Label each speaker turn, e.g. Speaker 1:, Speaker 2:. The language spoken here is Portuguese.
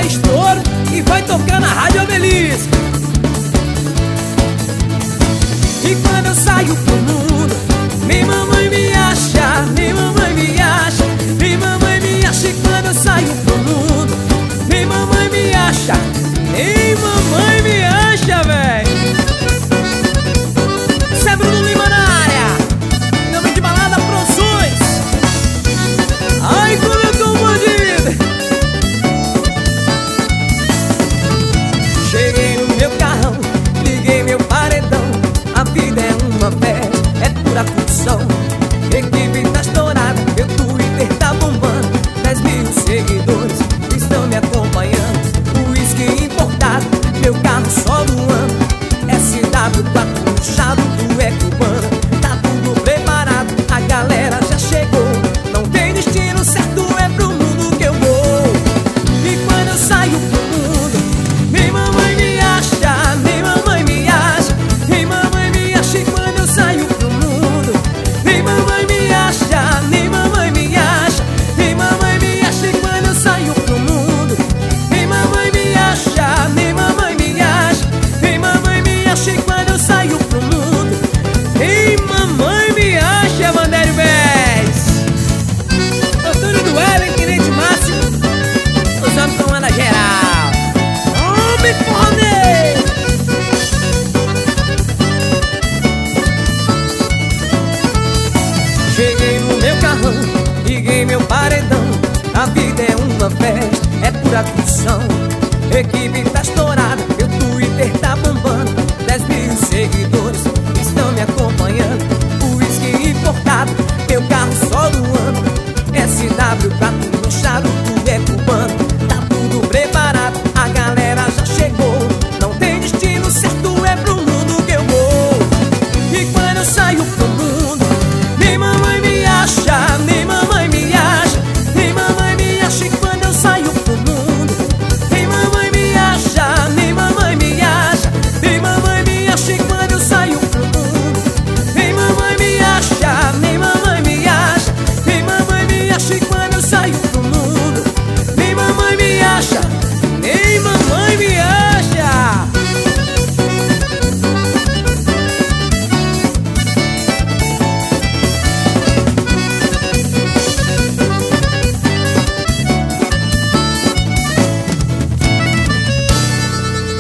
Speaker 1: estouro e vai tocar na Rádio Obelisco. E quando eu saio pro mundo, minha mamãe me acha, minha mamãe me acha, minha mamãe me acha. E quando eu saio pro mundo, minha mamãe me acha, minha mamãe me acha, véi. Cê é Bruno Lima na área, nome de balada Produções. Ai, como eu tô bandido. Cheguei no meu carrão, liguei meu paredão. A vida é uma festa, é pura função. Equipe tá estourada, meu Twitter tá bombando. 10 mil seguidores estão me acompanhando. Whisky importado, meu carro só voando. SW4 puxado do Ecubano. Tá tudo preparado, a galera já chegou. Não tem destino certo, é pro mundo que eu vou. E quando eu saio pro mundo, minha mamãe me acha, minha mamãe me acha, minha mamãe me acha. E quando eu saio pro mundo, minha mamãe me acha, minha mamãe me acha, minha mamãe me acha. E quando eu saio pro mundo, minha mamãe me acha, minha mamãe me acha, minha mamãe me acha. E quando eu saio pro mundo, minha mamãe me acha. Vandério Bez, Doutor do Web, Tenente Máximo, os homens comanda geral. Homem foda! Cheguei no meu carrão, liguei meu paredão. A vida é uma festa, é pura função. Equipe tá